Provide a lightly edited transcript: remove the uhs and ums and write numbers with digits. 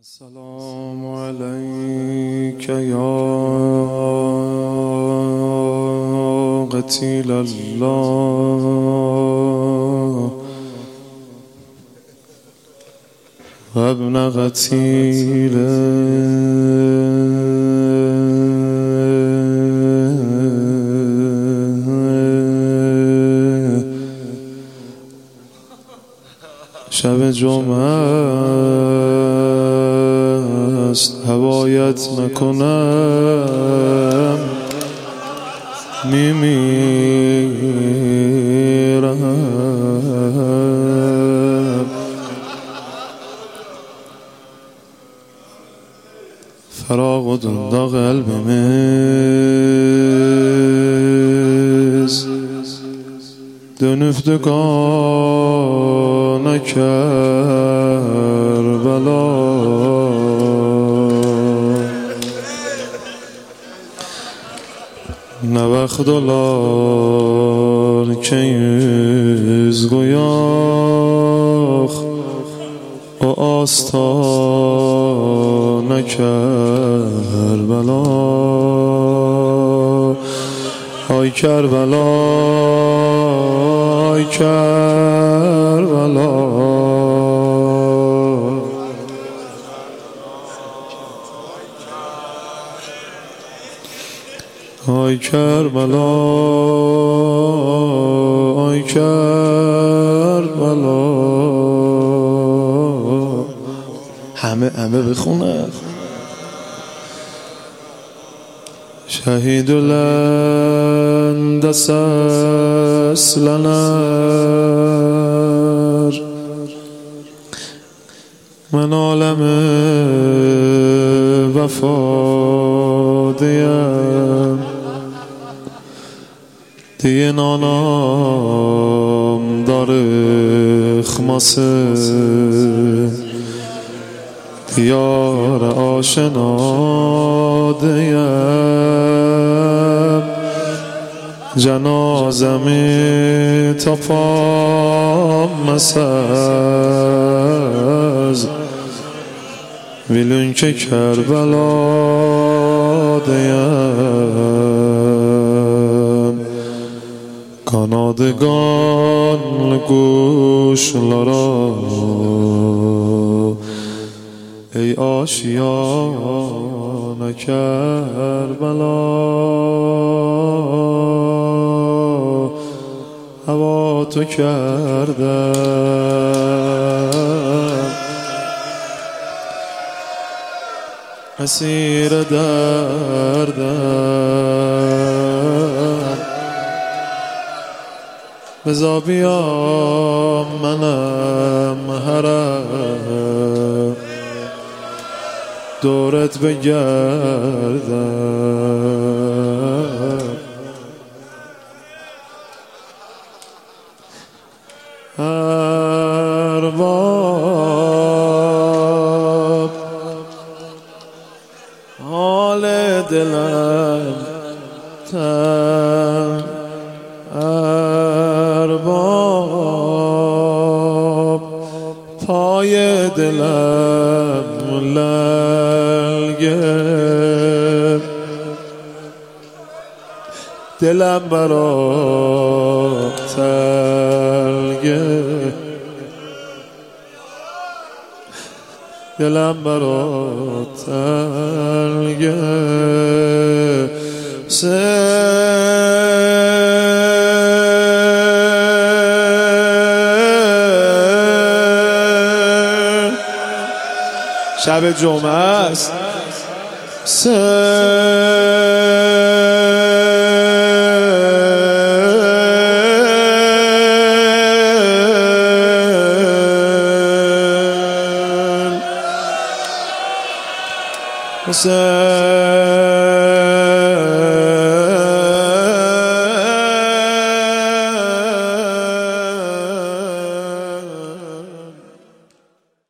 السلام عليك يا قتيل الله وابن قتيله شب جمعه است هوایت نکنم میمیرم. فراق دندا قلبی میز dönüp dükana Kerbela ne vakt olar ki yüz goyak o astana Kerbela. Ay Kerbela, ay Kerbela, ay Kerbela, ay Kerbela. همه بخونه. شهید لن دسس لنر من عالم وفا دیم دیگه نانم داره خماسه دیار آشنا دیم جنازمی تا پام مسز ویلون که کربلا دیم کانادگان گوش لارا ای آشیان کربلا هوا تو کردم اسیر دردم بزا بیام منم حرم دورت بگردم ارباب حال دلم تن ارباب پای دلم لنگه دلم برات تلگه دلم برات تلگه شب جمعه است حسین